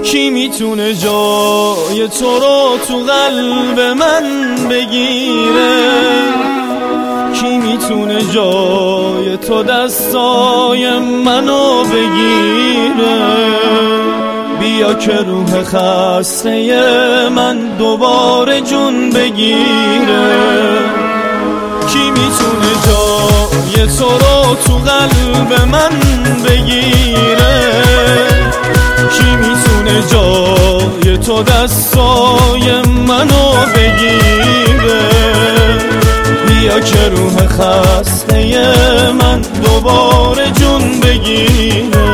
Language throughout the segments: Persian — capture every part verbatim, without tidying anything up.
کی میتونه جای تو رو تو قلب من بگیره؟ کی میتونه جای تو دستای منو بگیره؟ بیا که روح خسته من دوباره جون بگیره. کی میتونه جای تو رو تو قلب من بگیره؟ کی میتونه جای تو دستای منو بگیره؟ بیا که روح خسته من دوباره جون بگیره.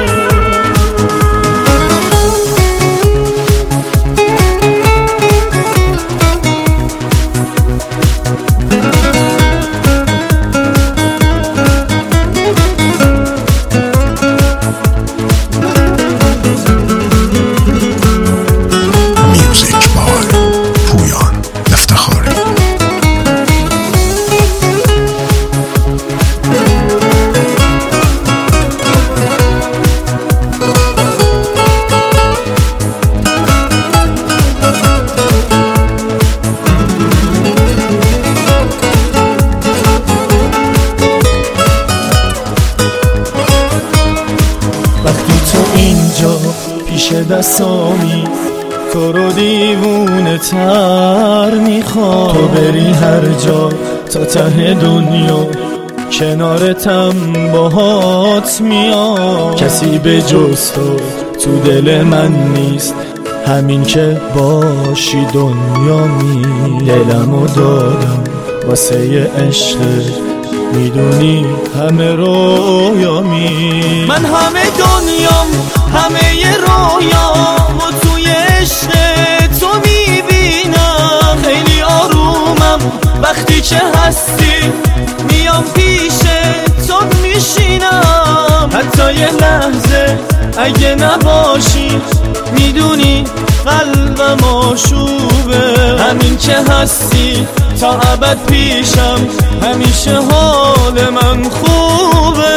اینجا پیش دستامی تو رو دیوونه تر میخوام، تو بری هر جا تا ته دنیا کنارتم باهات میام. کسی به جز تو تو دل من نیست، همین که باشی دنیا می. دلمو دادم واسه عشق، میدونی همه رویامی. من همه دنیام همه ی رویام و توی عشق تو میبینم. خیلی آرومم وقتی که هستی، میام پیش تو میشینم. حتی یه لحظه اگه نباشی، میدونی قلبم آشوبه. همین که هستی تا ابد پیشم، همیشه حال من خوبه.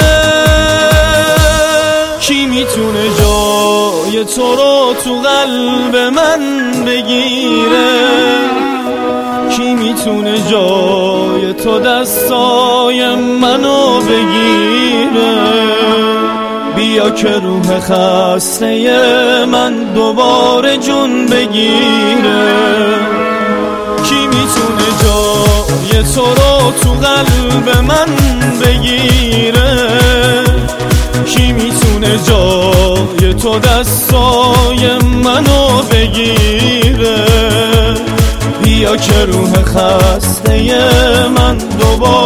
کی میتونه جای تو رو تو قلب من بگیره؟ کی میتونه جای تو دستای منو بگیره؟ بیا که روح خسته من دوباره جون بگیره. کی میتونه جای تو رو تو قلب من بگیره؟ کی میتونه جای تو دستای منو بگیره؟ بیا که روح خسته من دوباره